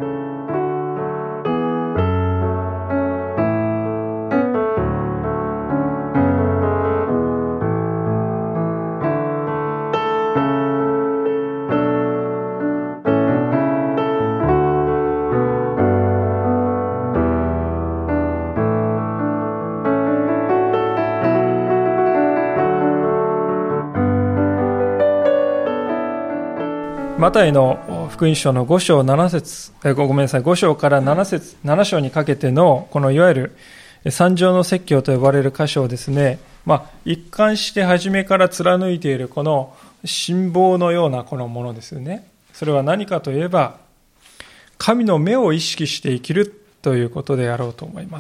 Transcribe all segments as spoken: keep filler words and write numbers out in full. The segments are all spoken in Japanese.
マタイの福音書のご章なな節、ごめんなさい、ご章からなな節、なな章にかけてのこのいわゆる三条の説教と呼ばれる箇所をですね、まあ、一貫して初めから貫いているこの信望のようなこのものですよね。それは何かといえば、神の目を意識して生きるということであろうと思います。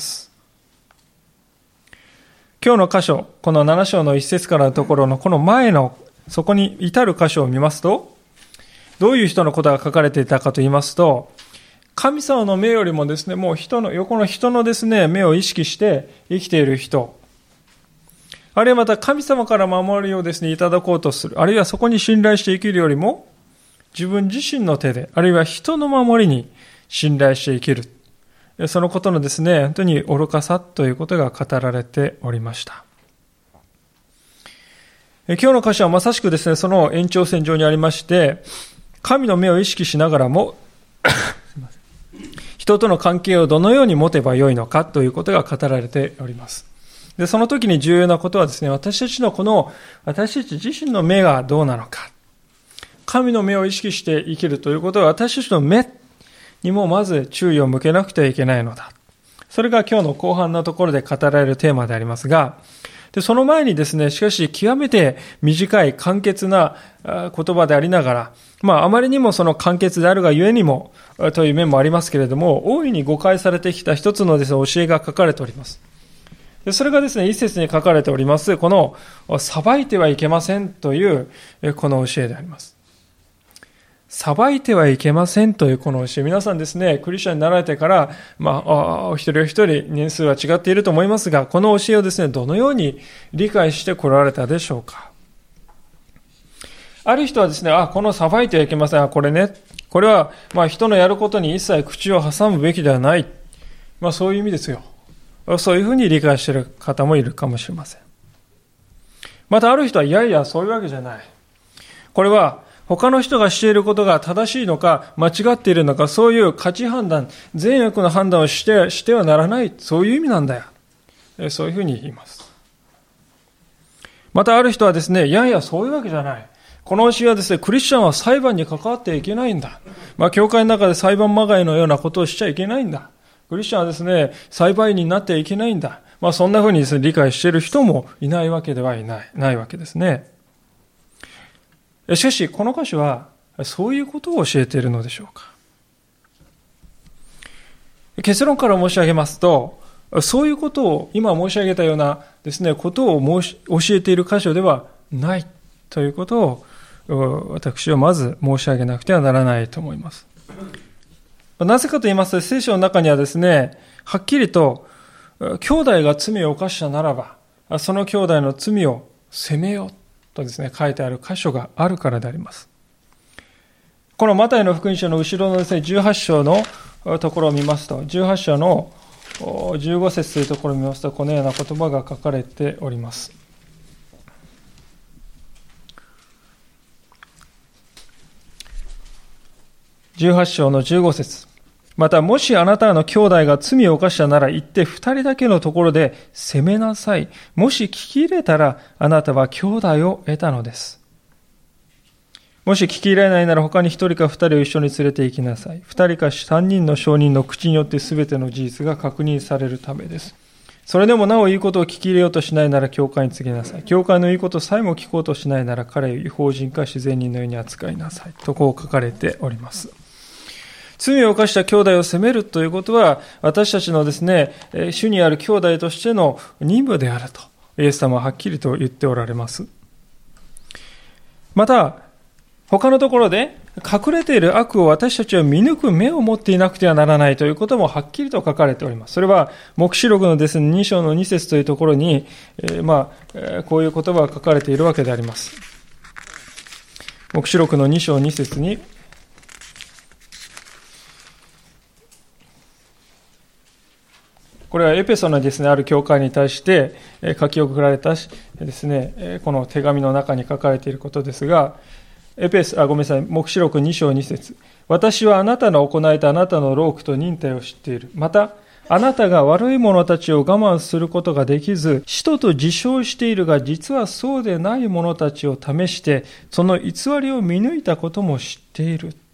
今日の箇所、このなな章の一節からのところのこの前のそこに至る箇所を見ますと、どういう人のことが書かれていたかと言いますと、神様の目よりもですね、もう人の、横の人のですね、目を意識して生きている人、あるいはまた神様から守りをですね、いただこうとする、あるいはそこに信頼して生きるよりも、自分自身の手で、あるいは人の守りに信頼して生きる。そのことのですね、本当に愚かさということが語られておりました。今日の箇所はまさしくですね、その延長線上にありまして、神の目を意識しながらも人との関係をどのように持てばよいのかということが語られております。で、その時に重要なことはですね、私たちのこの私たち自身の目がどうなのか、神の目を意識して生きるということは私たちの目にもまず注意を向けなくてはいけないのだ。それが今日の後半のところで語られるテーマでありますが、でその前にですね、しかし極めて短い簡潔な言葉でありながら、まああまりにもその簡潔であるがゆえにもという面もありますけれども、大いに誤解されてきた一つのですね、教えが書かれております。でそれがですね、一節に書かれております、この裁いてはいけませんというこの教えであります。裁いてはいけませんというこの教え、皆さんですね、クリスチャンになられてから、まあ、お一人お一人年数は違っていると思いますが、この教えをですね、どのように理解してこられたでしょうか。ある人はですね、あ、この裁いてはいけません、あ、これね、これは、まあ、人のやることに一切口を挟むべきではない。まあ、そういう意味ですよ。そういうふうに理解している方もいるかもしれません。またある人は、いやいや、そういうわけじゃない。これは、他の人がしていることが正しいのか間違っているのか、そういう価値判断、善悪の判断をして、してはならない、そういう意味なんだよ。そういうふうに言います。またある人はですね、いやいやそういうわけじゃない。この教えはですね、クリスチャンは裁判に関わってはいけないんだ。まあ教会の中で裁判まがいのようなことをしちゃいけないんだ。クリスチャンはですね、裁判員になってはいけないんだ。まあそんなふうにですね、理解している人もいないわけではいない、ないわけですね。しかし、この箇所は、そういうことを教えているのでしょうか。結論から申し上げますと、そういうことを、今申し上げたようなですね、ことを申し教えている箇所ではないということを、私はまず申し上げなくてはならないと思います。なぜかと言いますと、聖書の中にはですね、はっきりと、兄弟が罪を犯したならば、その兄弟の罪を責めよう。とですね、書いてある箇所があるからであります。このマタイの福音書の後ろのですね、じゅうはち章のところを見ますと、じゅうはち章のじゅうご節というところを見ますと、このような言葉が書かれております。じゅうはち章のじゅうご節。また、もしあなたの兄弟が罪を犯したなら、行って二人だけのところで責めなさい。もし聞き入れたら、あなたは兄弟を得たのです。もし聞き入れないなら、他に一人か二人を一緒に連れて行きなさい。二人か三人の証人の口によって全ての事実が確認されるためです。それでもなお言うことを聞き入れようとしないなら、教会に告げなさい。教会の言うことさえも聞こうとしないなら、彼を違法人か自然人のように扱いなさい。とこう書かれております。罪を犯した兄弟を責めるということは、私たちのですね、主にある兄弟としての任務であると、イエス様ははっきりと言っておられます。また、他のところで、隠れている悪を私たちは見抜く目を持っていなくてはならないということもはっきりと書かれております。それは、黙示録のですね、に章のに節というところに、えー、まあ、こういう言葉が書かれているわけであります。黙示録のに章に節に、 これはエペソのですね、ある教会に対して書き送られたですね、この手紙の中に書かれていることですが、エペソ、あ、ごめんなさい、黙示録に章に節。私はあなたの行えたあなたの労苦と忍耐を知っている。また、あなたが悪い者たちを我慢することができず、使徒と自称しているが、実はそうでない者たちを試して、その偽りを見抜いたことも知っている。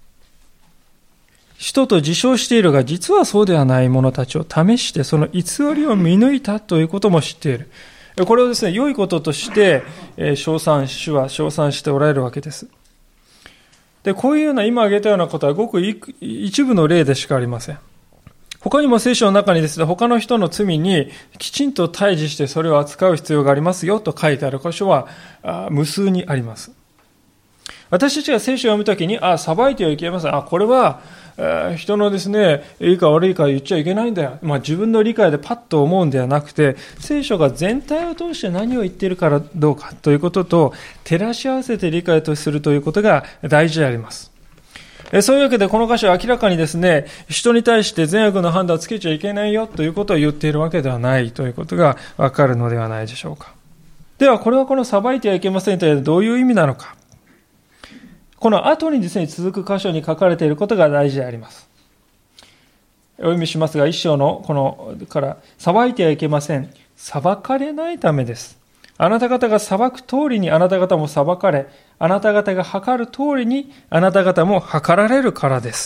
使徒と自称しているが、実はそうではない者たちを試して、その偽りを見抜いたということも知っている。これをですね、良いこととして、称賛、主は称賛しておられるわけです。で、こういうような、今挙げたようなことは、ごく一部の例でしかありません。他にも聖書の中にですね、他の人の罪にきちんと対峙してそれを扱う必要がありますよと書いてある箇所は無数にあります。私たちが聖書を読むときに、あ、裁いてはいけません。あ、これは、えー、人のですね、いいか悪いか言っちゃいけないんだよ。まあ自分の理解でパッと思うんではなくて、聖書が全体を通して何を言っているからどうかということと照らし合わせて理解とするということが大事であります。そういうわけでこの箇所は明らかにですね、人に対して善悪の判断をつけちゃいけないよということを言っているわけではないということがわかるのではないでしょうか。ではこれはこの裁いてはいけませんというのはどういう意味なのか。この後にですね、続く箇所に書かれていることが大事であります。お読みしますが、一章のこのから、裁いてはいけません。裁かれないためです。あなた方が裁く通りにあなた方も裁かれ、あなた方が計る通りにあなた方も計られるからです。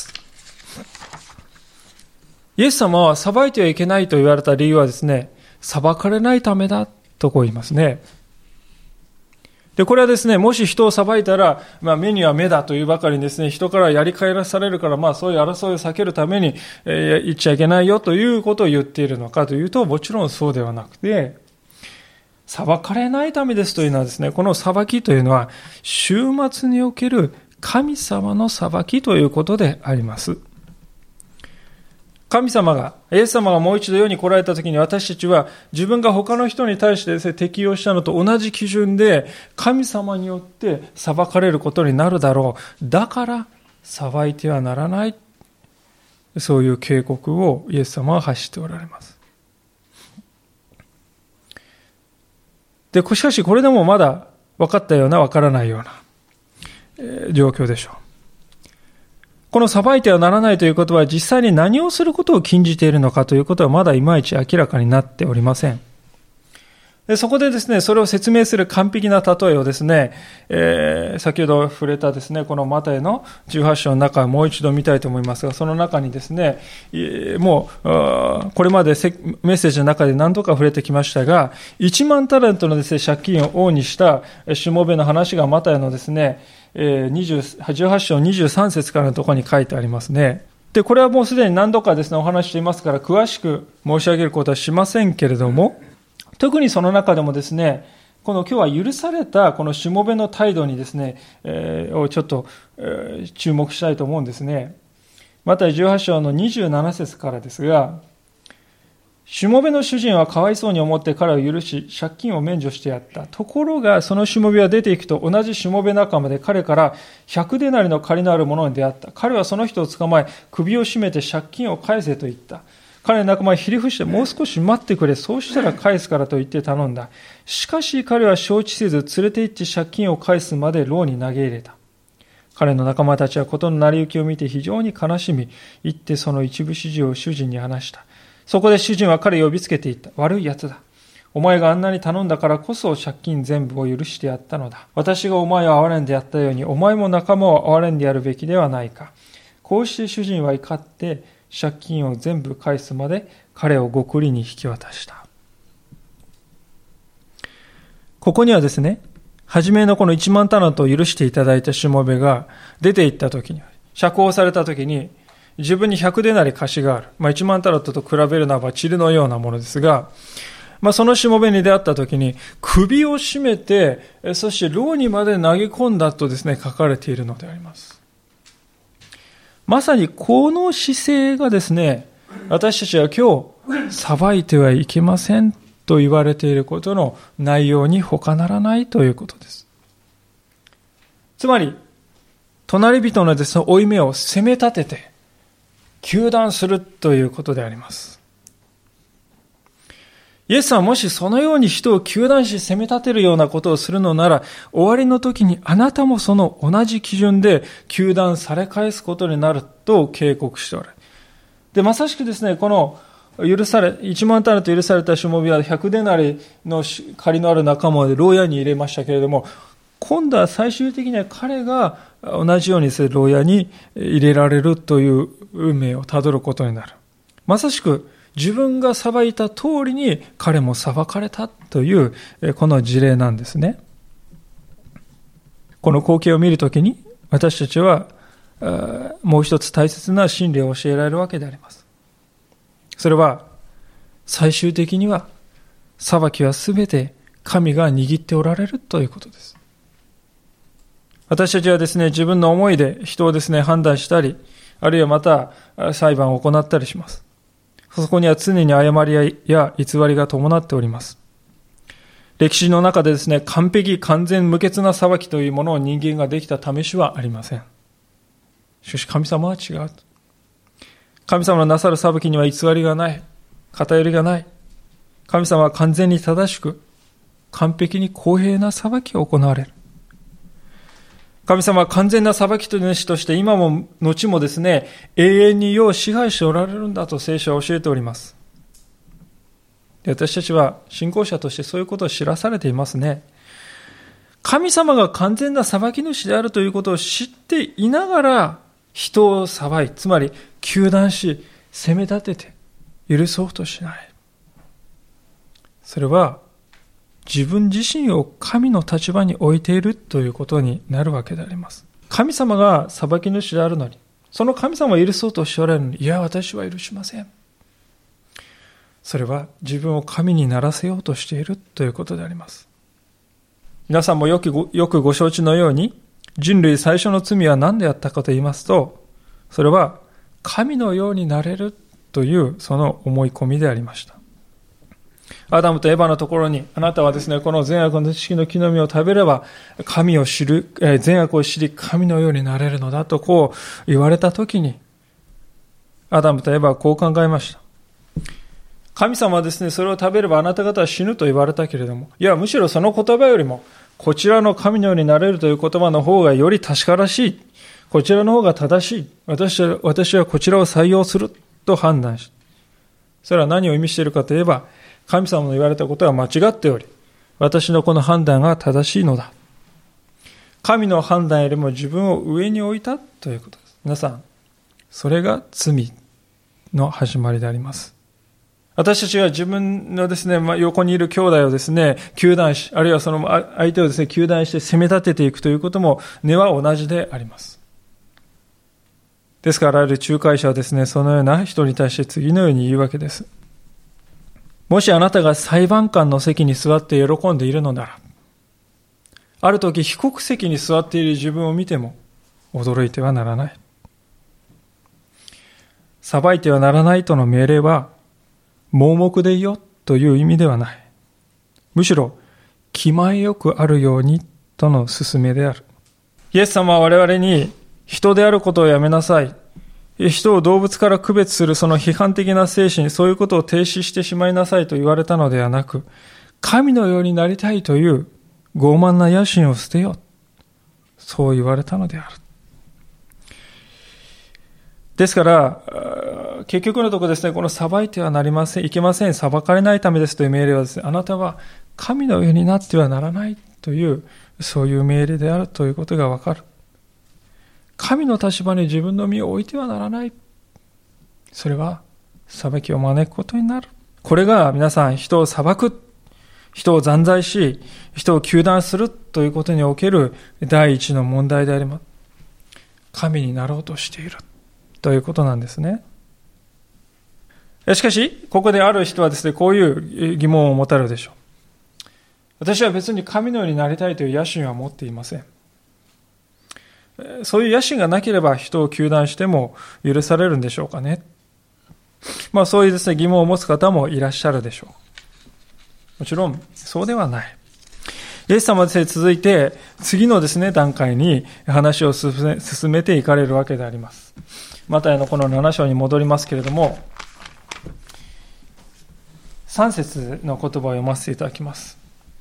イエス様は裁いてはいけないと言われた理由はですね、裁かれないためだとこう言いますね。で、これはですね、もし人を裁いたら、まあ目には目だというばかりにですね、人からやり返されるから、まあそういう争いを避けるために、えー、言っちゃいけないよということを言っているのかというと、もちろんそうではなくて、裁かれないためですというのはですね、この裁きというのは、終末における神様の裁きということであります。神様が、イエス様がもう一度世に来られたときに私たちは自分が他の人に対してですね、適用したのと同じ基準で神様によって裁かれることになるだろう。だから裁いてはならない。そういう警告をイエス様は発しておられます。で、しかしこれでもまだ分かったような分からないような、えー、状況でしょう。この裁いてはならないということは実際に何をすることを禁じているのかということはまだいまいち明らかになっておりません。でそこでですね、それを説明する完璧な例えをですね、えー、先ほど触れたですね、このマタイのじゅうはち章の中をもう一度見たいと思いますが、その中にですね、もう、これまでメッセージの中で何度か触れてきましたが、いちまんタレントのですね、借金を王にしたしもべの話がマタイのですね、じゅうはち章にじゅうさん節からのところに書いてありますね。で、これはもうすでに何度かですね、お話していますから、詳しく申し上げることはしませんけれども、特にその中でもですね、この今日は許されたこのしもべの態度にですね、えー、をちょっと、えー、注目したいと思うんですね。マタイじゅうはち章のにじゅうなな節からですが、しもべの主人はかわいそうに思って彼を許し、借金を免除してやった。ところが、そのしもべは出ていくと、同じしもべ仲間で彼からひゃくデナリの借りのある者に出会った。彼はその人を捕まえ、首を絞めて借金を返せと言った。彼の仲間はひり伏して、もう少し待ってくれ、そうしたら返すからと言って頼んだ。しかし彼は承知せず、連れて行って借金を返すまで牢に投げ入れた。彼の仲間たちは事の成り行きを見て非常に悲しみ、行ってその一部始終を主人に話した。そこで主人は彼を呼びつけていった。悪い奴だ。お前があんなに頼んだからこそ借金全部を許してやったのだ。私がお前を憐れんでやったように、お前も仲間を憐れんでやるべきではないか。こうして主人は怒って、借金を全部返すまで彼を獄吏に引き渡した。ここにはですね、初めのこのいちまんタラントを許していただいたしもべが出て行った時に、釈放された時に、自分にひゃくデナリ貸しがある。まあ、いちまんタラントと比べるならば塵のようなものですが、まあ、そのしもべに出会った時に首を絞めて、そして牢にまで投げ込んだとですね、書かれているのであります。まさにこの姿勢がですね、私たちは今日裁いてはいけませんと言われていることの内容に他ならないということです。つまり、隣人のですね、負い目を責め立てて、糾弾するということであります。 イエスはもしそのように人を糾弾し責め立てるようなことをするのなら、終わりの時にあなたもその同じ基準で糾弾され返すことになると警告しておられる。で、まさしくですね、この許され、いちまんタレント許されたしもべはひゃくデナリの借りのある仲間で牢屋に入れましたけれども、今度は最終的には彼が同じように牢屋に入れられるという運命をたどることになる。まさしく自分が裁いた通りに彼も裁かれたというこの事例なんですね。この光景を見るときに私たちはもう一つ大切な真理を教えられるわけであります。それは最終的には裁きはすべて神が握っておられるということです。私たちはですね、自分の思いで人をですね、判断したり、あるいはまた裁判を行ったりします。そこには常に誤りや偽りが伴っております。歴史の中でですね、完璧完全無欠な裁きというものを人間ができた試しはありません。しかし神様は違う。神様のなさる裁きには偽りがない、偏りがない。神様は完全に正しく、完璧に公平な裁きを行われる。神様は完全な裁き主として今も後もですね、永遠に世を支配しておられるんだと聖書は教えております。で、私たちは信仰者としてそういうことを知らされていますね。神様が完全な裁き主であるということを知っていながら人を裁い、つまり糾弾し、責め立てて許そうとしない。それは自分自身を神の立場に置いているということになるわけであります。神様が裁き主であるのに、その神様を許そうとしておられるのに、いや、私は許しません。それは自分を神にならせようとしているということであります。皆さんもよくご、よくご承知のように、人類最初の罪は何であったかと言いますと、それは神のようになれるというその思い込みでありました。アダムとエバのところに、あなたはですね、この善悪の知識の木の実を食べれば、神を知る、えー、善悪を知り、神のようになれるのだとこう言われたときに、アダムとエバはこう考えました。神様はですね、それを食べればあなた方は死ぬと言われたけれども、いや、むしろその言葉よりも、こちらの神のようになれるという言葉の方がより確からしい。こちらの方が正しい。私は、私はこちらを採用すると判断した。それは何を意味しているかといえば、神様の言われたことは間違っており、私のこの判断が正しいのだ。神の判断よりも自分を上に置いたということです。皆さん、それが罪の始まりであります。私たちは自分のですね、横にいる兄弟をですね、糾弾し、あるいはその相手をですね、糾弾して責め立てていくということも根は同じであります。ですから、ある仲介者はですね、そのような人に対して次のように言うわけです。もしあなたが裁判官の席に座って喜んでいるのなら、ある時被告席に座っている自分を見ても驚いてはならない。裁いてはならないとの命令は、盲目でいよという意味ではない。むしろ、気前よくあるようにとの勧めである。イエス様は我々に人であることをやめなさい。人を動物から区別するその批判的な精神、そういうことを停止してしまいなさいと言われたのではなく、神のようになりたいという傲慢な野心を捨てよ。そう言われたのである。ですから、結局のところですね、この裁いてはなりません、いけません、裁かれないためですという命令はですね、あなたは神のようになってはならないという、そういう命令であるということがわかる。神の立場に自分の身を置いてはならない。それは裁きを招くことになる。これが皆さん、人を裁く、人を残罪し、人を糾弾するということにおける第一の問題であります。神になろうとしているということなんですね。しかし、ここである人はですね、こういう疑問を持たれるでしょう。私は別に神のようになりたいという野心は持っていません。そういう野心がなければ人を糾弾しても許されるんでしょうかね。まあそういうですね、疑問を持つ方もいらっしゃるでしょう。もちろんそうではない。イエス様はですね、続いて次のですね、段階に話を進めていかれるわけであります。マタイのこのなな章に戻りますけれども、 さん節の言葉を読ませていただきます。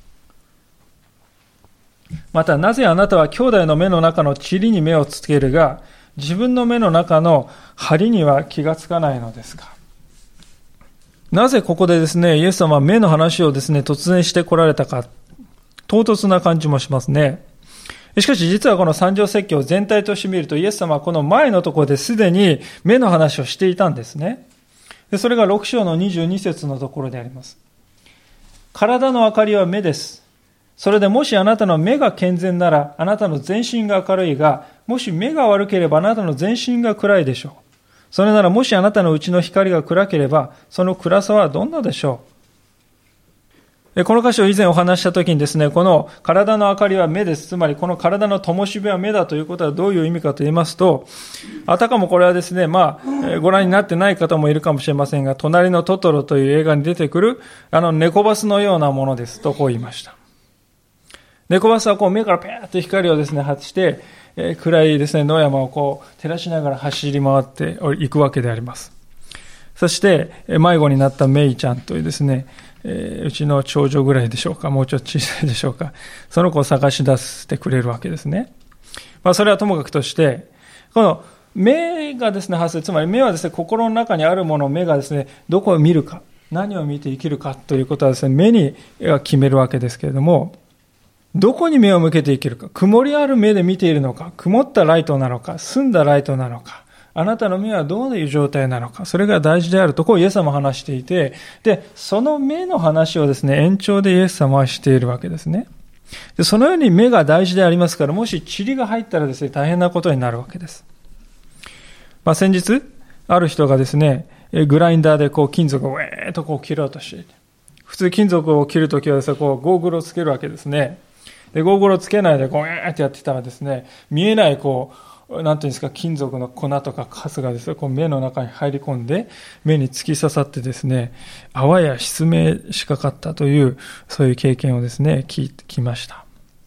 また、なぜあなたは兄弟の目の中の塵に目をつけるが、自分の目の中の針には気がつかないのですか。なぜここでですね、イエス様は目の話をですね、突然して来られたか、唐突な感じもしますね。しかし実はこの三条説教全体として見ると、イエス様はこの前のところですでに目の話をしていたんですね。でそれがろく章のにじゅうに節のところであります。体の明かりは目です。それでもしあなたの目が健全なら、あなたの全身が明るいが、もし目が悪ければあなたの全身が暗いでしょう。それならもしあなたのうちの光が暗ければ、その暗さはどんなでしょう。この箇所を以前お話したときにですね、この体の明かりは目です。つまりこの体の灯火は目だということはどういう意味かと言いますと、あたかもこれはですね、まあ、ご覧になってない方もいるかもしれませんが、隣のトトロという映画に出てくる、あの猫バスのようなものですとこう言いました。猫バスはこう目からペーッと光をですね発して、えー、暗いですね野山をこう照らしながら走り回っていくわけであります。そして迷子になったメイちゃんというですね、えー、うちの長女ぐらいでしょうか、もうちょっと小さいでしょうか、その子を探し出してくれるわけですね。まあそれはともかくとして、この目がですね発生、つまり目はですね心の中にあるものを目がですねどこを見るか、何を見て生きるかということはですね目に決めるわけですけれども、どこに目を向けて生きるか、曇りある目で見ているのか、曇ったライトなのか、澄んだライトなのか、あなたの目はどういう状態なのか、それが大事であるとこうイエス様は話していて、でその目の話をですね延長でイエス様はしているわけですね。でそのように目が大事でありますから、もし塵が入ったらですね大変なことになるわけです。まあ、先日ある人がですねグラインダーでこう金属をウェーッとこう切ろうとしていて、普通金属を切るときはですねこうゴーグルをつけるわけですね。でゴーグルをつけないでこうえーってやってたらですね、見えないこうなんていうんですか、金属の粉とかカスがですねこう目の中に入り込んで目に突き刺さってですね、あわや失明しかかったというそういう経験をですね聞いてきました。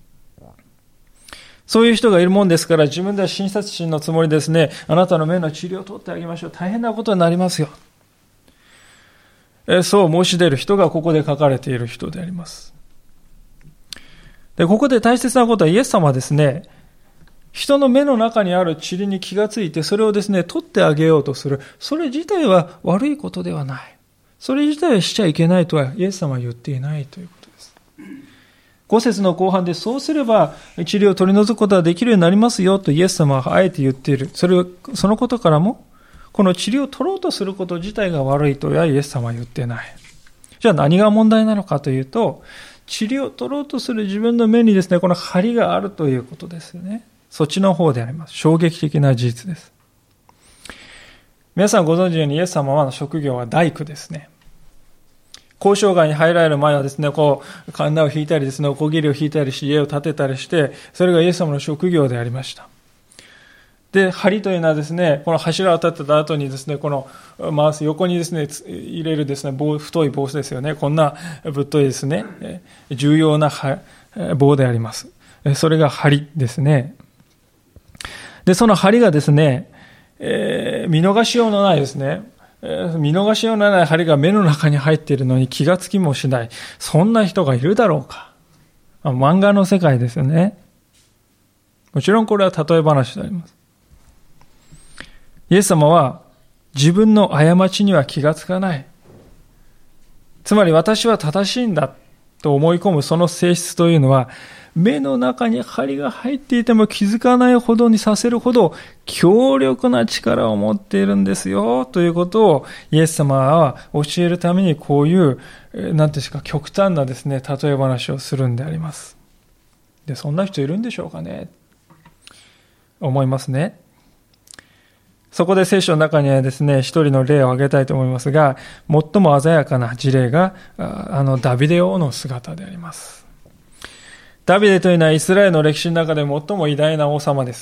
そういう人がいるもんですから、自分では親切心のつもりですね、あなたの目の治療を取ってあげましょう、大変なことになりますよ、えそう申し出る人がここで書かれている人であります。で、ここで大切なことは、イエス様はですね、人の目の中にある塵に気がついて、それをですね、取ってあげようとする。それ自体は悪いことではない。それ自体はしちゃいけないとは、イエス様は言っていないということです。ご節の後半で、そうすれば、塵を取り除くことができるようになりますよとイエス様はあえて言っている。それを、そのことからも、この塵を取ろうとすること自体が悪いとはイエス様は言っていない。じゃあ何が問題なのかというと、塵を取ろうとする自分の目にですね、この針があるということですよね。そっちの方であります。衝撃的な事実です。皆さんご存知のようにイエス様は職業は大工ですね。交渉街に入られる前はですね、こう、カンナを引いたりですね、おこぎりを引いたりし、家を建てたりして、それがイエス様の職業でありました。で、針というのはですね、この柱を立てた後にですね、この回す横にですね、入れるですね、棒、太い棒ですよね。こんなぶっといですね、重要な棒であります。それが針ですね。で、その針がですね、えー、見逃しようのないですね、えー、見逃しようのない針が目の中に入っているのに気がつきもしない。そんな人がいるだろうか。漫画の世界ですよね。もちろんこれは例え話であります。イエス様は自分の過ちには気がつかない。つまり私は正しいんだと思い込むその性質というのは、目の中に針が入っていても気づかないほどにさせるほど強力な力を持っているんですよということをイエス様は教えるために、こういう何ですか極端なですね例え話をするんであります。で、そんな人いるんでしょうかね、思いますね。そこで聖書の中にはですね、一人の例を挙げたいと思いますが、最も鮮やかな事例があのダビデ王の姿であります。ダビデというのはイスラエルの歴史の中で最も偉大な王様です。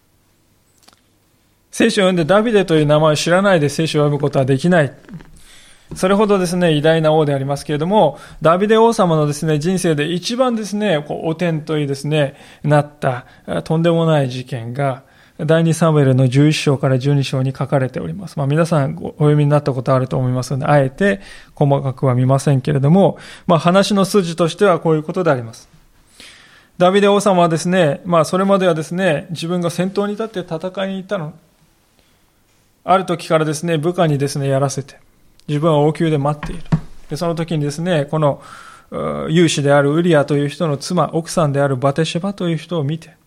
聖書を読んでダビデという名前を知らないで聖書を読むことはできない。それほどですね偉大な王でありますけれども、ダビデ王様のですね人生で一番ですねこう汚点というですねなったとんでもない事件が第二サムエルのじゅういっ章からじゅうに章に書かれております。まあ皆さんお読みになったことあると思いますので、あえて細かくは見ませんけれども、まあ話の筋としてはこういうことであります。ダビデ王様はですね、まあそれまではですね、自分が先頭に立って戦いに行ったの。ある時からですね、部下にですね、やらせて、自分は王宮で待っている。で、その時にですね、この勇士であるウリアという人の妻、奥さんであるバテシェバという人を見て、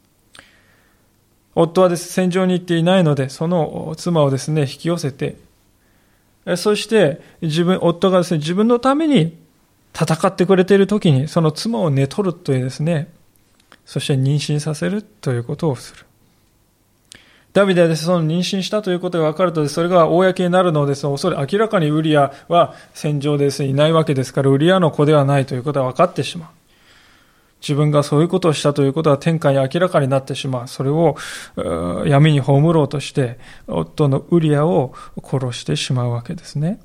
夫はです、戦場に行っていないので、その妻をですね、引き寄せて、そして自分、夫がですね、自分のために戦ってくれている時に、その妻を寝取るというですね、そして妊娠させるということをする。ダビデはですね、その妊娠したということが分かると、それが公になるのをですね、恐れ、明らかにウリアは戦場でですね、いないわけですから、ウリアの子ではないということは分かってしまう。自分がそういうことをしたということは天下に明らかになってしまう。それを闇に葬ろうとして、夫のウリアを殺してしまうわけですね。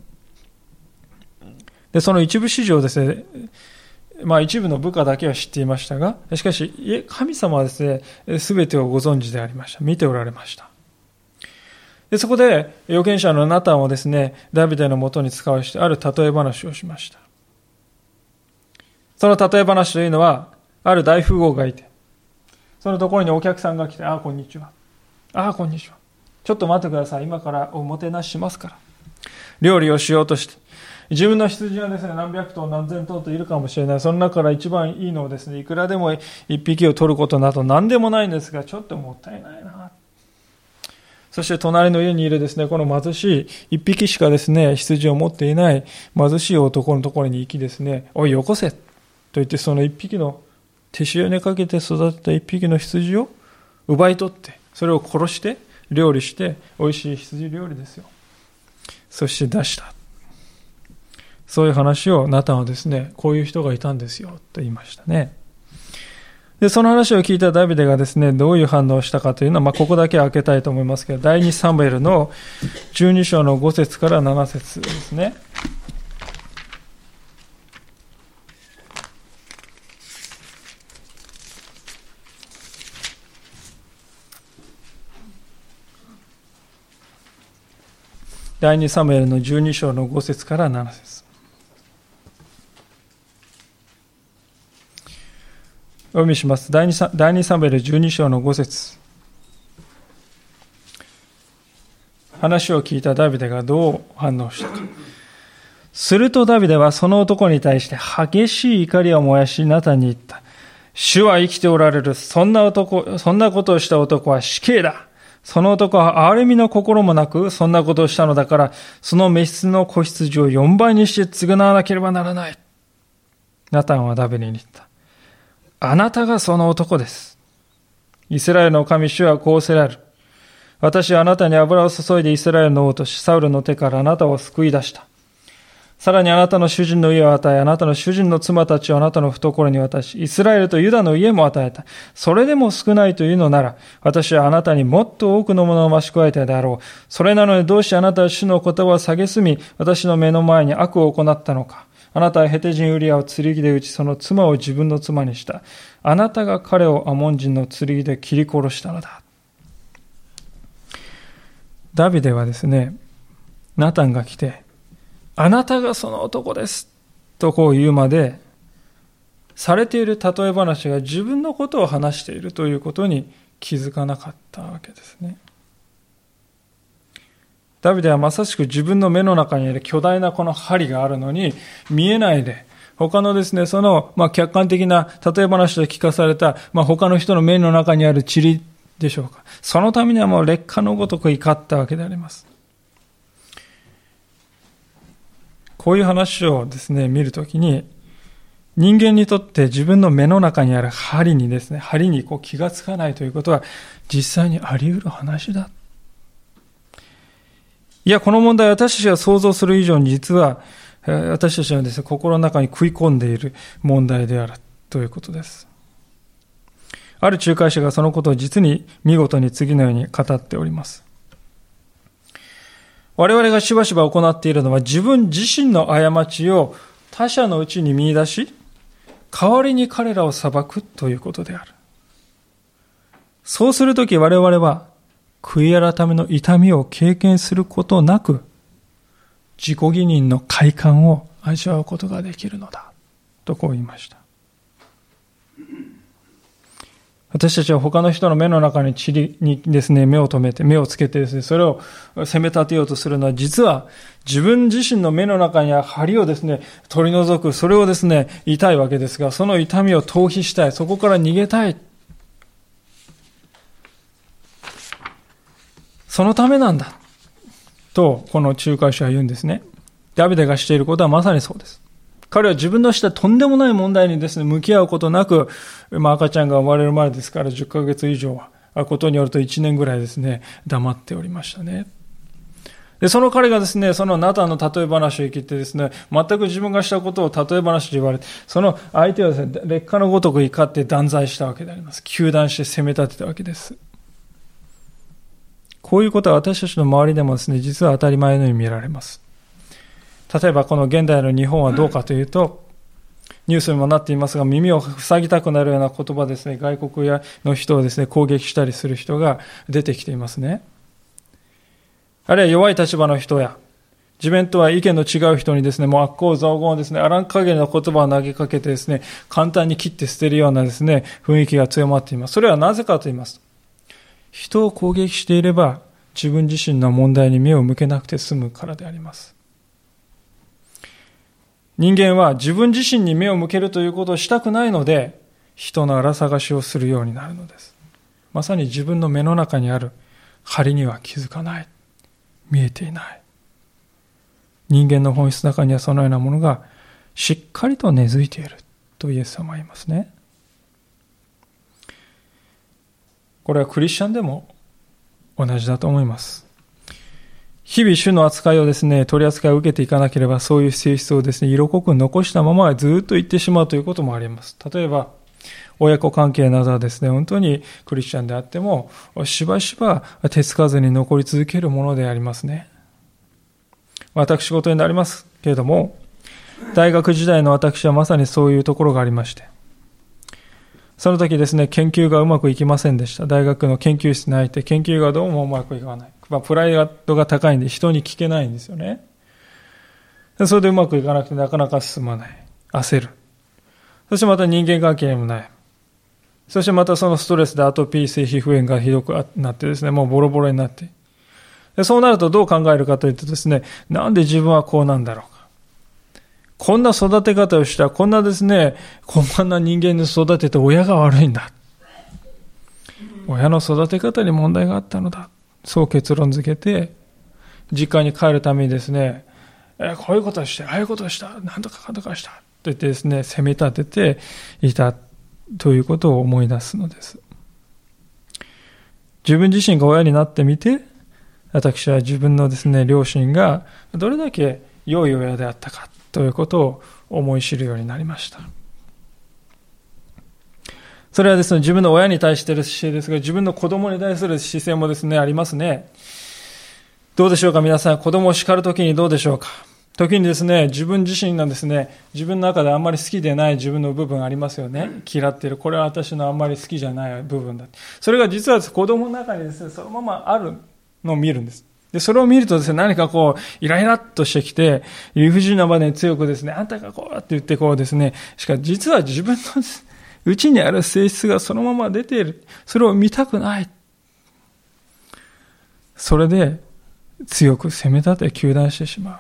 で、その一部始終をですね、まあ一部の部下だけは知っていましたが、しかし、神様はですね、すべてをご存知でありました。見ておられました。で、そこで預言者のナタンをですね、ダビデのもとに使わして、ある例え話をしました。その例え話というのは、ある大富豪がいて、そのところにお客さんが来て、ああ、こんにちは。ああ、こんにちは。ちょっと待ってください。今からおもてなししますから。料理をしようとして、自分の羊はですね、何百頭何千頭といるかもしれない。その中から一番いいのをですね、いくらでも一匹を取ることなど何でもないんですが、ちょっともったいないな。そして隣の家にいるですね、この貧しい一匹しかですね、羊を持っていない貧しい男のところに行きですね、おいよこせと言ってその一匹の手塩にかけて育てた一匹の羊を奪い取って、それを殺して料理して美味しい羊料理ですよ。そして出した。そういう話をナタンはですね、こういう人がいたんですよと言いましたね。で、その話を聞いたダビデがですね、どういう反応をしたかというのは、まあ、ここだけ開けたいと思いますけど、第二サムエルのじゅうに章のご節からなな節ですね。第二サムエルのじゅうに章のご節からなな節。お読みします。第二サムエルじゅうに章のご節。話を聞いたダビデがどう反応したか。するとダビデはその男に対して激しい怒りを燃やしナタンに言った。主は生きておられる。そんな男、そんなことをした男は死刑だ。その男は憐れみの心もなく、そんなことをしたのだから、その召使の子羊をよんばいにして償わなければならない。ナタンはダビデに言った。あなたがその男です。イスラエルの神主はこうせられる。私はあなたに油を注いでイスラエルの王とし、サウルの手からあなたを救い出した。さらにあなたの主人の家を与え、あなたの主人の妻たちをあなたの懐に渡し、イスラエルとユダの家も与えた。それでも少ないというのなら、私はあなたにもっと多くのものを増し加えたであろう。それなのにどうしてあなたは主の言葉を蔑み、私の目の前に悪を行ったのか。あなたはヘテ人ウリアを剣で撃ち、その妻を自分の妻にした。あなたが彼をアモン人の剣で切り殺したのだ。ダビデはですね、ナタンが来て、あなたがその男ですとこう言うまで、されている例え話が自分のことを話しているということに気づかなかったわけですね。ダビデはまさしく自分の目の中にある巨大なこの針があるのに見えないで、他のですね、その、まあ、客観的な例え話と聞かされた、まあ、他の人の目の中にある塵でしょうか。そのためにはもう劣化のごとく怒ったわけであります。こういう話をですね、見るときに、人間にとって自分の目の中にある針にですね、針にこう気がつかないということは実際にあり得る話だ。いや、この問題は私たちが想像する以上に実は私たちのですね、心の中に食い込んでいる問題であるということです。ある仲介者がそのことを実に見事に次のように語っております。我々がしばしば行っているのは自分自身の過ちを他者のうちに見出し、代わりに彼らを裁くということである。 そうするとき我々は悔い改めの痛みを経験することなく、自己義認の快感を味わうことができるのだ。とこう言いました。私たちは他の人の目の中に塵にですね、目を留めて、目をつけてですね、それを責め立てようとするのは、実は自分自身の目の中には針をですね、取り除く、それをですね、痛いわけですが、その痛みを逃避したい、そこから逃げたい。そのためなんだ。と、この仲介者は言うんですね。ダビデがしていることはまさにそうです。彼は自分のしたとんでもない問題にですね、向き合うことなく、まあ、赤ちゃんが生まれる前ですからじゅっかげつ以上は、ことによるといちねんぐらいですね、黙っておりましたね。で、その彼がですね、そのナタンの例え話を聞いてですね、全く自分がしたことを例え話で言われて、その相手はですね、劣化のごとく怒って断罪したわけであります。糾弾して責め立てたわけです。こういうことは私たちの周りでもですね、実は当たり前のように見られます。例えばこの現代の日本はどうかというと、ニュースにもなっていますが、耳を塞ぎたくなるような言葉ですね、外国やの人をですね、攻撃したりする人が出てきていますね。あるいは弱い立場の人や、自分とは意見の違う人にですね、もう悪口雑言をですね、あらん限りの言葉を投げかけてですね、簡単に切って捨てるようなですね、雰囲気が強まっています。それはなぜかと言います。人を攻撃していれば、自分自身の問題に目を向けなくて済むからであります。人間は自分自身に目を向けるということをしたくないので、人の荒探しをするようになるのです。まさに自分の目の中にある針には気づかない。見えていない。人間の本質の中にはそのようなものがしっかりと根付いているとイエス様は言いますね。これはクリスチャンでも同じだと思います。日々主の扱いをですね、取り扱いを受けていかなければ、そういう性質をですね、色濃く残したままずっと言ってしまうということもあります。例えば、親子関係などはですね、本当にクリスチャンであっても、しばしば手つかずに残り続けるものでありますね。私事になりますけれども、大学時代の私はまさにそういうところがありまして、その時ですね、研究がうまくいきませんでした。大学の研究室に入って研究がどうもうまくいかない。まあ、プライドが高いんで人に聞けないんですよね。それでうまくいかなくてなかなか進まない。焦る。そしてまた人間関係にもない。そしてまたそのストレスでアトピー性皮膚炎がひどくなってですね、もうボロボロになって。でそうなるとどう考えるかというとですね、なんで自分はこうなんだろうか。こんな育て方をした、こんなですね、こんな人間に育てて親が悪いんだ。親の育て方に問題があったのだ。そう結論付けて、実家に帰るためにですね、えこういうことをして、ああいうことをした、なんとかかんとかした、と言ってですね、責め立てていたということを思い出すのです。自分自身が親になってみて、私は自分のですね、両親がどれだけ良い親であったかということを思い知るようになりました。それはですね、自分の親に対している姿勢ですが、自分の子供に対する姿勢もですね、ありますね。どうでしょうか、皆さん、子供を叱るときにどうでしょうか。時にですね、自分自身のですね、自分の中であんまり好きでない自分の部分ありますよね。嫌っている。これは私のあんまり好きじゃない部分だ。それが実は子供の中にですね、そのままあるのを見るんです。で、それを見るとですね、何かこう、イライラっとしてきて、理不尽な場で強くですね、あんたがこうって言ってこうですね、しかし実は自分のうちにある性質がそのまま出ている。それを見たくない。それで強く責め立て、糾弾してしまう。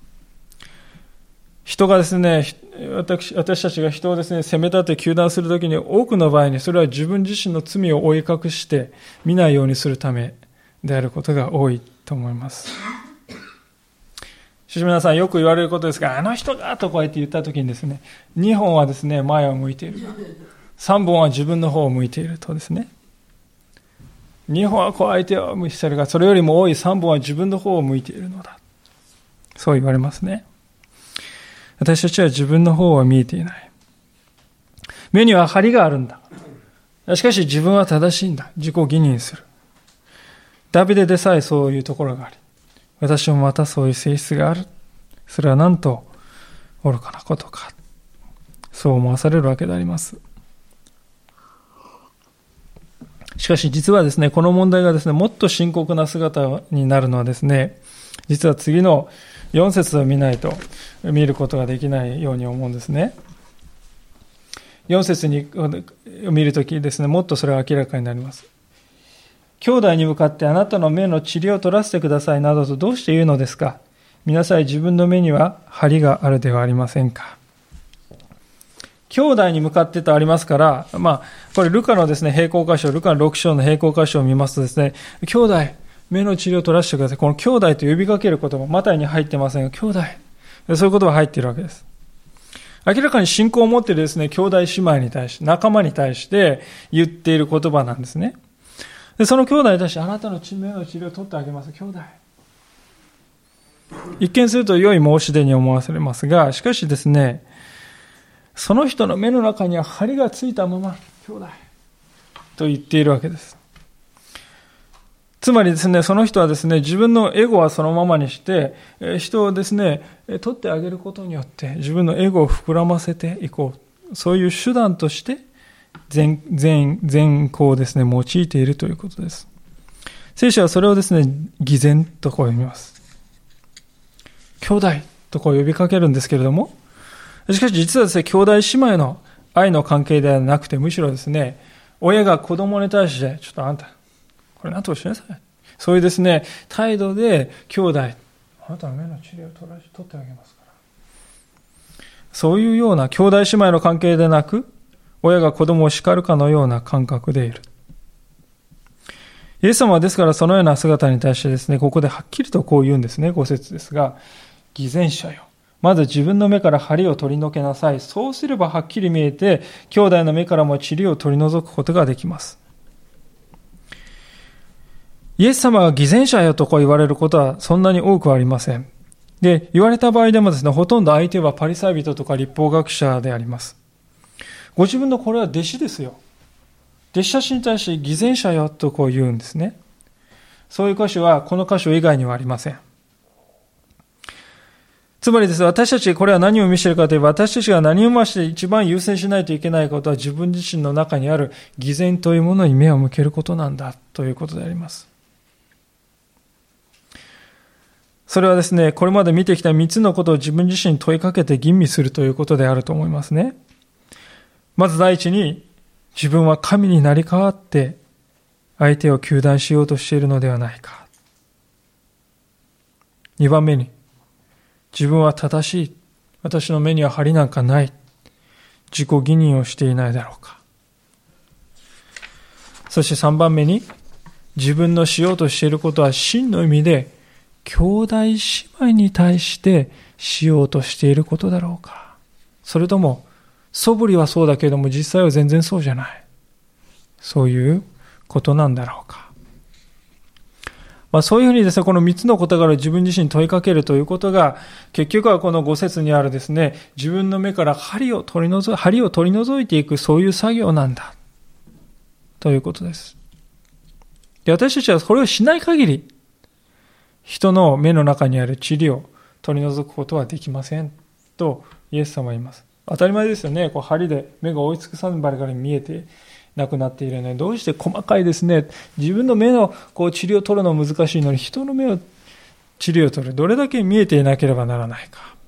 人がですね、私、私たちが人をですね、責め立て、糾弾するときに多くの場合に、それは自分自身の罪を覆い隠して見ないようにするためであることが多いと思います。しかし皆さんよく言われることですが、あの人がとこうやって言ったときにですね、にほんはですね、前を向いているが、さんぼんは自分の方を向いているとですね、にほんはこう相手を向いているが、それよりも多いさんぼんは自分の方を向いているのだ。そう言われますね。私たちは自分の方は見えていない。目には針があるんだ。しかし自分は正しいんだ。自己義認する。ダビデでさえそういうところがあり、私もまたそういう性質がある。それはなんと愚かなことか。そう思わされるわけであります。 しかし実はですね、この問題がですね、もっと深刻な姿になるのはですね、実は次のよん節を見ないと見ることができないように思うんですね。よん節に見るときですね、もっとそれは明らかになります。兄弟に向かってあなたの目の塵を取らせてくださいなどとどうして言うのですか。見なさい、自分の目には針があるではありませんか。兄弟に向かってとありますから、まあ、これルカのですね、並行箇所、ルカのろく章の並行箇所を見ますとですね、兄弟、目の塵を取らせてください。この兄弟と呼びかける言葉、マタイに入ってませんが、兄弟、そういう言葉が入っているわけです。明らかに信仰を持っているですね、兄弟姉妹に対して、仲間に対して言っている言葉なんですね。でその兄弟に対して、あなたの目の塵を取ってあげます、兄弟。一見すると良い申し出に思わされますが、しかしですね、その人の目の中には針がついたまま、兄弟と言っているわけです。つまりですね、その人はですね、自分のエゴはそのままにして、人をですね、取ってあげることによって、自分のエゴを膨らませていこう。そういう手段として、善、善、善行をですね、用いているということです。聖書はそれをですね、偽善とこう読みます。兄弟とこう呼びかけるんですけれども、しかし実はですね、兄弟姉妹の愛の関係ではなくて、むしろですね、親が子供に対して、ちょっとあんた、これ何とかしなさい。そういうですね、態度で、兄弟、あなたの目の塵を取ら取ってあげますから。そういうような兄弟姉妹の関係でなく、親が子供を叱るかのような感覚でいる。イエス様はですからそのような姿に対してですね、ここではっきりとこう言うんですね、ご節ですが、偽善者よ。まず自分の目から針を取り除けなさい。そうすればはっきり見えて、兄弟の目からも塵を取り除くことができます。イエス様が偽善者よとこう言われることはそんなに多くはありません。で、言われた場合でもですね、ほとんど相手はパリサイ人とか律法学者であります。ご自分のこれは弟子ですよ。弟子たちに対して偽善者よとこう言うんですね。そういう箇所はこの箇所以外にはありません。つまりですね、私たちこれは何を見せているかというと、私たちが何をもして一番優先しないといけないことは自分自身の中にある偽善というものに目を向けることなんだということであります。それはですね、これまで見てきたみっつのことを自分自身に問いかけて吟味するということであると思いますね。まず第一に、自分は神になり変わって相手を糾弾しようとしているのではないか。二番目に、自分は正しい。私の目には針なんかない。自己義認をしていないだろうか。そして三番目に、自分のしようとしていることは真の意味で兄弟姉妹に対してしようとしていることだろうか。それとも素振りはそうだけれども実際は全然そうじゃない。そういうことなんだろうか。まあ、そういうふうにですね、このみっつの事柄を自分自身に問いかけるということが、結局はこのご節にあるですね、自分の目から針を取り除い、針を取り除いていく、そういう作業なんだ。ということです。で、私たちはこれをしない限り、人の目の中にある塵を取り除くことはできません。と、イエス様は言います。当たり前ですよね。こう針で目が追いつくさんばかり見えてなくなっているので、どうして細かいですね、自分の目のこう塵を取るの難しいのに、人の目を塵を取る、どれだけ見えていなければならないか。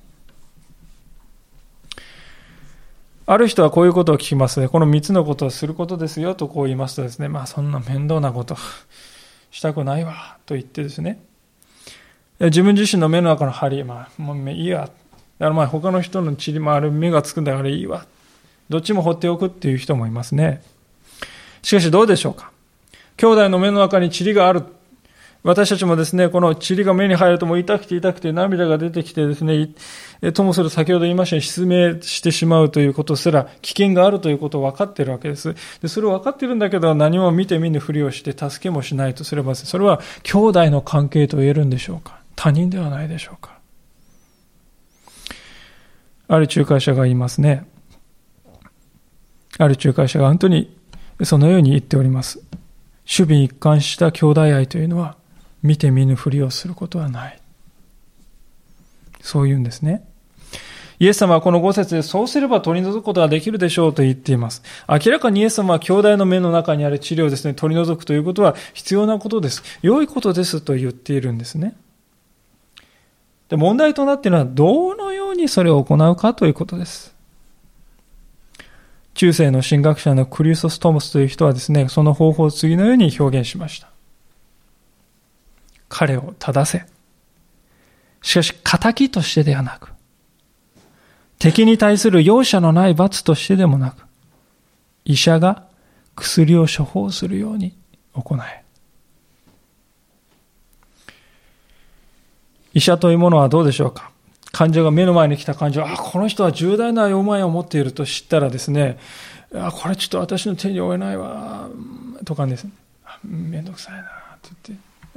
ある人はこういうことを聞きますね。このみっつのことをすることですよとこう言いますとですね、まあそんな面倒なことしたくないわと言ってですね、自分自身の目の中の針、まあもういいわ。だからまあ他の人の塵もある、目がつくんだからいいわ。どっちも放っておくっていう人もいますね。しかしどうでしょうか。兄弟の目の中に塵がある。私たちもですね、この塵が目に入るともう痛くて痛くて涙が出てきてですね、ともする先ほど言いましたように失明してしまうということすら危険があるということを分かっているわけです。で、それを分かっているんだけど何も見て見ぬふりをして助けもしないとすれば、それは兄弟の関係と言えるんでしょうか。他人ではないでしょうか。ある仲介者が言いますね。ある仲介者が本当にそのように言っております。守備一貫した兄弟愛というのは見て見ぬふりをすることはない。そう言うんですね。 イエス様はこのご節でそうすれば取り除くことができるでしょうと言っています。明らかにイエス様は兄弟の目の中にある治療をですね、取り除くということは必要なことです。良いことですと言っているんですね。で、問題となっているのはどのようにそれを行うかということです。中世の神学者のクリストス・トムスという人はですね、その方法を次のように表現しました。彼を正せ。しかし、仇としてではなく、敵に対する容赦のない罰としてでもなく、医者が薬を処方するように行え。医者というものはどうでしょうか。患者が目の前に来た患者は、あ、この人は重大な病を持っていると知ったらですね、あ、これちょっと私の手に負えないわ、とかですね、めんどくさいな、って言って、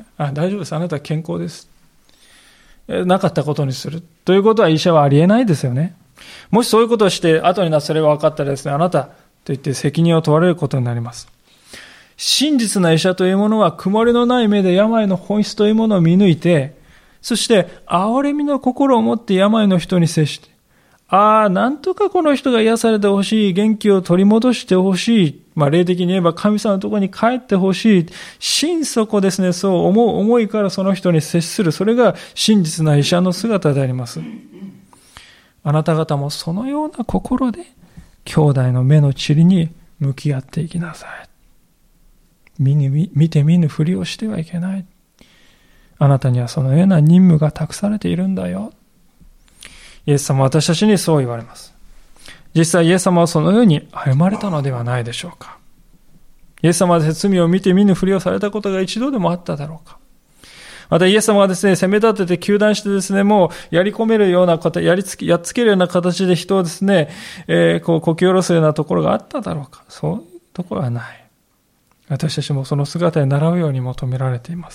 あ、大丈夫です。あなたは健康です。なかったことにする。ということは医者はありえないですよね。もしそういうことをして後になってそれが分かったらですね、あなたと言って責任を問われることになります。真実な医者というものは曇りのない目で病の本質というものを見抜いて、そして憐れみの心を持って病の人に接して、ああ、なんとかこの人が癒されてほしい、元気を取り戻してほしい、まあ霊的に言えば神様のところに帰ってほしい、心底ですね、そう思う思いからその人に接する、それが真実な医者の姿であります。あなた方もそのような心で兄弟の目の塵に向き合っていきなさい。見ぬ見て見ぬふりをしてはいけない。あなたにはそのような任務が託されているんだよ。イエス様は私たちにそう言われます。実際イエス様はそのように歩まれたのではないでしょうか。イエス様は罪を見て見ぬふりをされたことが一度でもあっただろうか。またイエス様はですね、責め立てて糾弾してですね、もうやり込めるような方、やりつけ、やっつけるような形で人をですね、えー、こうこき下ろすようなところがあっただろうか。そういうところはない。私たちもその姿に習うように求められています。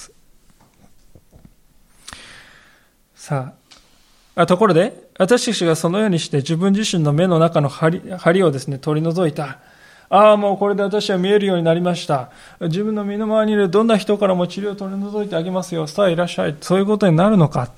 さあ、ところで、私たちがそのようにして自分自身の目の中の針、針をですね、取り除いた。ああ、もうこれで私は見えるようになりました。自分の身の回りにいるどんな人からも治療を取り除いてあげますよ。さあいらっしゃい。そういうことになるのか。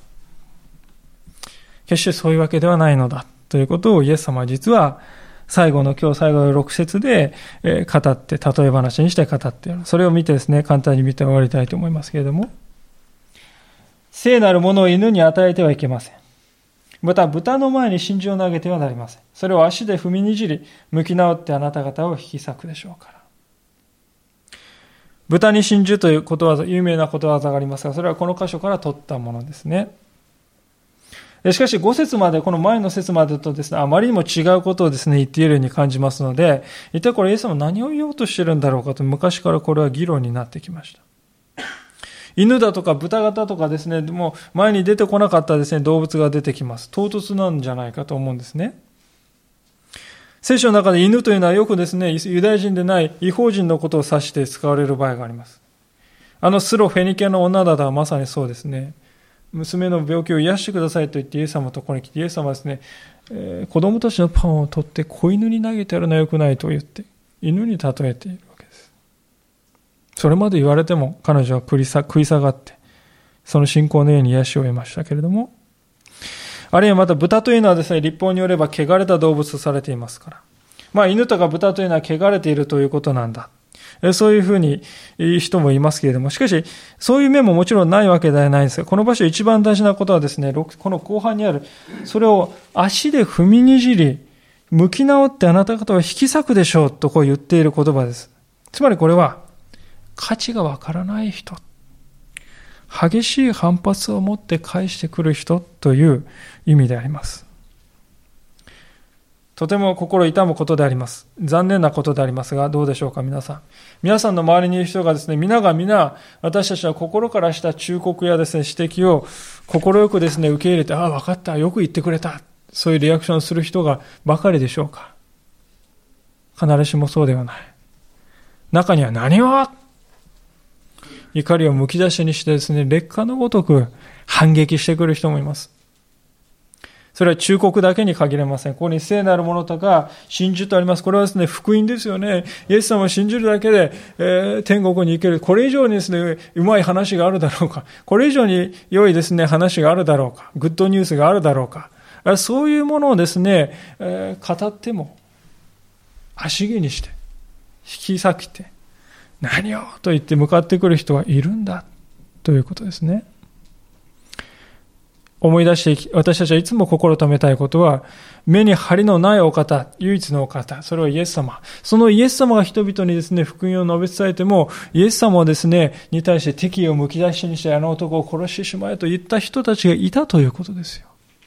決してそういうわけではないのだ。ということをイエス様は実は最後の今日最後のろく節で語って、例え話にして語っている。それを見てですね、簡単に見て終わりたいと思いますけれども。聖なるものを犬に与えてはいけません。また豚の前に真珠を投げてはなりません。それを足で踏みにじり、向き直ってあなた方を引き裂くでしょうから。豚に真珠ということわざ、有名なことわざがありますが、それはこの箇所から取ったものですね。しかしご節まで、この前の節までとですね、あまりにも違うことをですね、言っているように感じますので、一体これイエス様何を言おうとしているんだろうかと、昔からこれは議論になってきました。犬だとか豚型とかですね、もう前に出てこなかったですね、動物が出てきます。唐突なんじゃないかと思うんですね。聖書の中で犬というのはよくですね、ユダヤ人でない異邦人のことを指して使われる場合があります。あのスロフェニケの女だとはまさにそうですね。娘の病気を癒してくださいと言ってイエス様のところに来て、イエス様はですね、えー、子供たちのパンを取って子犬に投げてやるのは良くないと言って、犬に例えているわけです。それまで言われても彼女は食い下がって、その信仰のように癒しを得ましたけれども、あるいはまた豚というのはですね、律法によれば汚れた動物とされていますから。まあ犬とか豚というのは汚れているということなんだ。そういうふうに言う人もいますけれども、しかしそういう面ももちろんないわけではないんですが、この場所一番大事なことはですね、この後半にある、それを足で踏みにじり、向き直ってあなた方は引き裂くでしょうとこう言っている言葉です。つまりこれは、価値がわからない人、激しい反発を持って返してくる人という意味であります。とても心痛むことであります。残念なことでありますが、どうでしょうか皆さん。皆さんの周りにいる人がですね、皆が皆、私たちは心からした忠告やですね、指摘を心よくですね、受け入れて、ああ、分かった、よく言ってくれた。そういうリアクションをする人がばかりでしょうか。必ずしもそうではない。中には何を怒りをむき出しにしてですね、劣化のごとく反撃してくる人もいます。それは忠告だけに限れません。ここに聖なるものとか真珠とあります。これはですね、福音ですよね。イエス様を信じるだけで、えー、天国に行ける。これ以上にですね、うまい話があるだろうか。これ以上に良いですね、話があるだろうか。グッドニュースがあるだろうか。 そういうものをですね、えー、語っても足毛にして引き裂きて何をと言って向かってくる人はいるんだということですね。思い出して私たちはいつも心留めたいことは、目に針のないお方、唯一のお方、それはイエス様。そのイエス様が人々にですね、福音を述べ伝えても、イエス様をですね、に対して敵意をむき出しにして、あの男を殺してしまえと言った人たちがいたということですよ。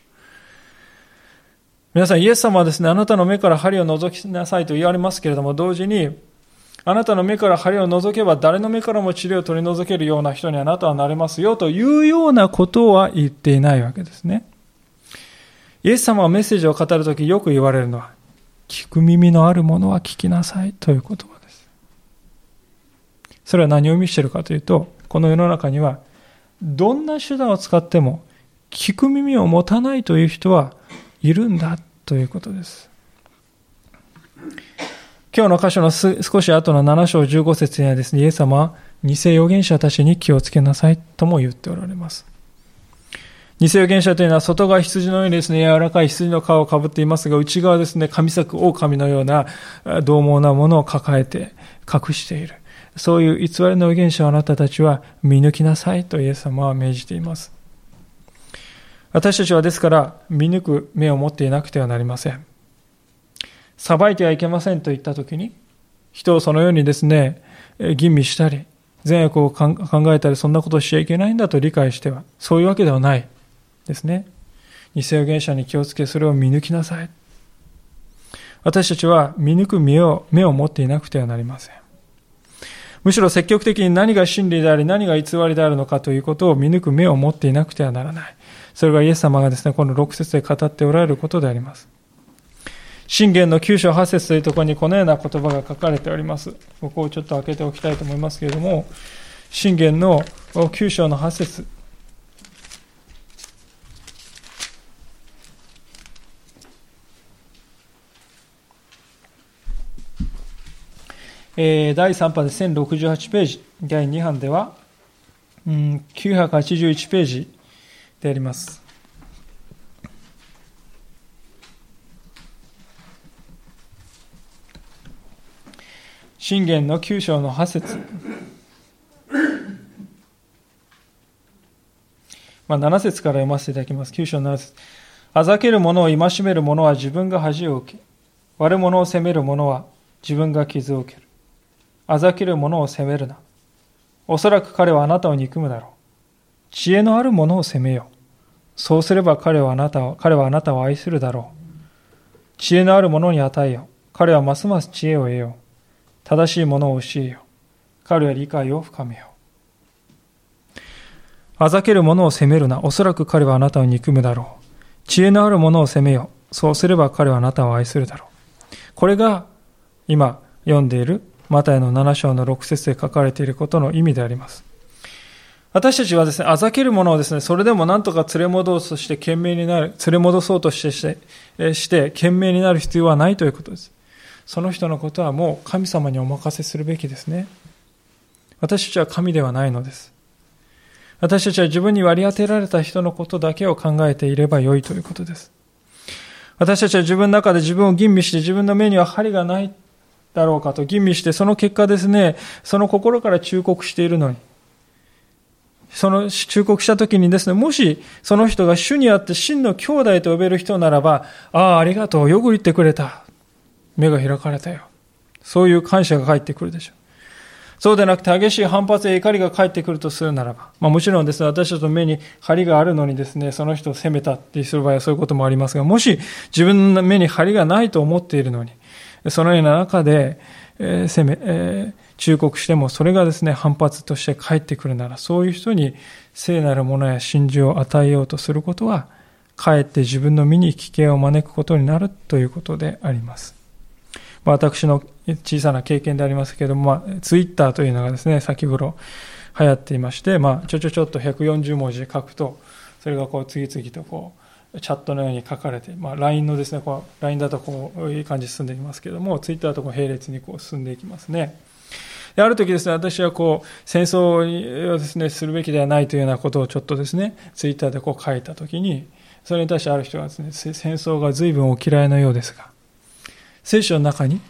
皆さん、イエス様はですね、あなたの目から針を除きなさいと言われますけれども、同時に、あなたの目から針を除けば誰の目からも塵を取り除けるような人にあなたはなれますよというようなことは言っていないわけですね。イエス様はメッセージを語るときよく言われるのは、聞く耳のあるものは聞きなさいという言葉です。それは何を意味しているかというと、この世の中にはどんな手段を使っても聞く耳を持たないという人はいるんだということです。今日の箇所の少し後のなな章じゅうご節にはですね、イエス様は偽預言者たちに気をつけなさいとも言っておられます。偽預言者というのは外側羊のようにですね、柔らかい羊の皮をかぶっていますが、内側ですね、神作狼のような獰猛なものを抱えて隠している。そういう偽りの預言者をあなたたちは見抜きなさいとイエス様は命じています。私たちはですから見抜く目を持っていなくてはなりません。裁いてはいけませんと言ったときに、人をそのようにですね、吟味したり、善悪を考えたり、そんなことをしちゃいけないんだと理解しては、そういうわけではないですね。偽預言者に気をつけ、それを見抜きなさい。私たちは見抜く目を、目を持っていなくてはなりません。むしろ積極的に何が真理であり、何が偽りであるのかということを見抜く目を持っていなくてはならない。それがイエス様がですね、このろく節で語っておられることであります。箴言のきゅう章はち節というところにこのような言葉が書かれております。ここをちょっと開けておきたいと思いますけれども、箴言のきゅう章のはち節。えー、だいさん版でせんろくじゅうはちページ、だいに版では、うん、きゅうひゃくはちじゅういちページであります。箴言のきゅう章のはち節。まあ、なな節から読ませていただきます。きゅう章のなな節。あざける者を戒める者は自分が恥を受け、悪者を責める者は自分が傷を受ける。あざける者を責めるな。おそらく彼はあなたを憎むだろう。知恵のある者を責めよう。そうすれば彼はあなたを、彼はあなたを愛するだろう。知恵のある者に与えよう。彼はますます知恵を得よう。正しいものを教えよう。彼は理解を深めよう。あざける者を責めるな。おそらく彼はあなたを憎むだろう。知恵のある者を責めよう。そうすれば彼はあなたを愛するだろう。これが今読んでいるマタイのなな章のろく節で書かれていることの意味であります。私たちはですね、あざける者をですね、それでも何とか連れ戻そうとして懸命になる、連れ戻そうとしてして、して懸命になる必要はないということです。その人のことはもう神様にお任せするべきですね。私たちは神ではないのです。私たちは自分に割り当てられた人のことだけを考えていればよいということです。私たちは自分の中で自分を吟味して、自分の目には針がないだろうかと吟味して、その結果ですね、その心から忠告しているのに、その忠告した時にですね、もしその人が主にあって真の兄弟と呼べる人ならば、ああ、ありがとう、よく言ってくれた。目が開かれたよ。そういう感謝が返ってくるでしょう。そうでなくて激しい反発や怒りが返ってくるとするならば、まあもちろんですね、私たちの目に針があるのにですね、その人を責めたってする場合はそういうこともありますが、もし自分の目に針がないと思っているのに、そのような中で、えー、責め、えー、忠告してもそれがですね、反発として返ってくるなら、そういう人に聖なるものや真珠を与えようとすることは、かえって自分の身に危険を招くことになるということであります。私の小さな経験でありますけれども、まあ、ツイッターというのがですね、先頃流行っていまして、まあ、ちょちょちょっとひゃくよんじゅう文字で書くと、それがこう次々とこう、チャットのように書かれて、まあ、ライン のですね、こう ライン だとこう、いい感じで進んでいきますけれども、ツイッターだとこう並列にこう進んでいきますね。で、ある時ですね、私はこう、戦争をですね、するべきではないというようなことをちょっとですね、ツイッターでこう書いた時に、 それに対してある人はですね、戦争が随分お嫌いのようですが、聖書の中に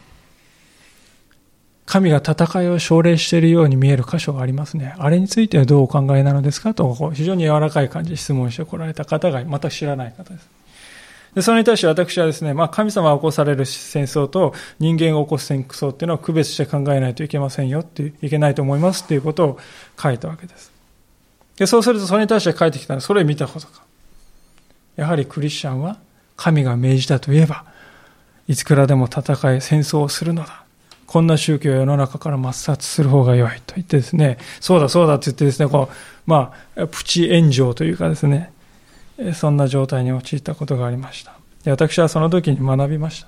神が戦いを奨励しているように見える箇所がありますね。あれについてはどうお考えなのですかと、非常に柔らかい感じで質問してこられた方が、また知らない方です。で、それに対して私はですね、まあ神様が起こされる戦争と人間が起こす戦争っていうのを区別して考えないといけませんよって、いけないと思いますっていうことを書いたわけです。で、そうするとそれに対して書いてきたのは、それを見たことか。やはりクリスチャンは神が命じたといえば、いつからでも戦い、戦争をするのだ。こんな宗教を世の中から抹殺する方が良いと言ってですね、そうだそうだって言ってですね、こう、まあ、プチ炎上というかですね、そんな状態に陥ったことがありました。で、私はその時に学びました。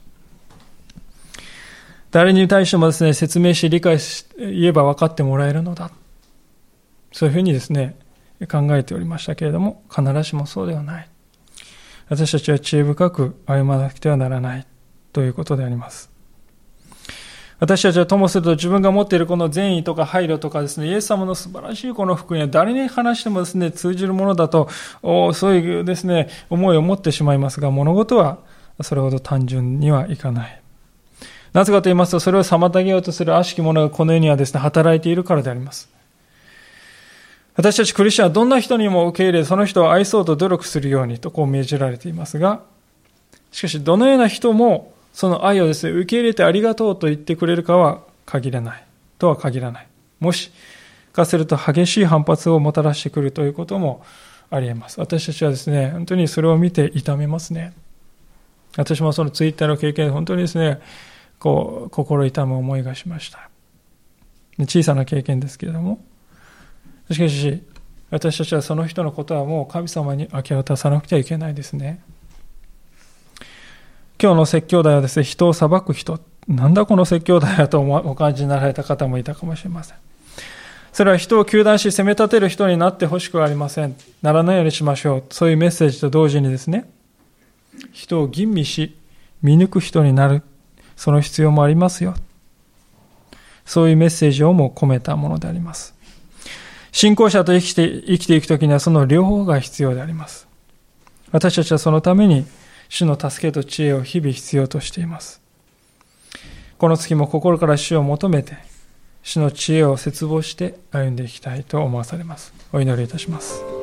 誰に対してもですね、説明し理解し、言えば分かってもらえるのだ。そういうふうにですね、考えておりましたけれども、必ずしもそうではない。私たちは知恵深く歩まなくてはならないということであります。私たちはともすると自分が持っているこの善意とか配慮とかですね、イエス様の素晴らしいこの福音は誰に話してもですね、通じるものだと、そういうですね、思いを持ってしまいますが、物事はそれほど単純にはいかない。なぜかと言いますと、それを妨げようとする悪しき者がこの世にはですね、働いているからであります。私たちクリスチャンはどんな人にも受け入れ、その人を愛そうと努力するようにとこう命じられていますが、しかしどのような人もその愛をですね、受け入れてありがとうと言ってくれるかは限らない。とは限らない。もしかすると激しい反発をもたらしてくるということもあり得ます。私たちはですね、本当にそれを見て痛めますね。私もそのツイッターの経験で本当にですね、こう、心痛む思いがしました。小さな経験ですけれども、しかし、私たちはその人のことはもう神様に明け渡さなくてはいけないですね。今日の説教題はですね、人を裁く人。なんだこの説教題だとお感じになられた方もいたかもしれません。それは人を糾弾し責め立てる人になってほしくはありません。ならないようにしましょう。そういうメッセージと同時にですね、人を吟味し、見抜く人になる。その必要もありますよ。そういうメッセージをも込めたものであります。信仰者と生きて、生きていくときにはその両方が必要であります。私たちはそのために主の助けと知恵を日々必要としています。この月も心から主を求めて、主の知恵を切望して歩んでいきたいと思わされます。お祈りいたします。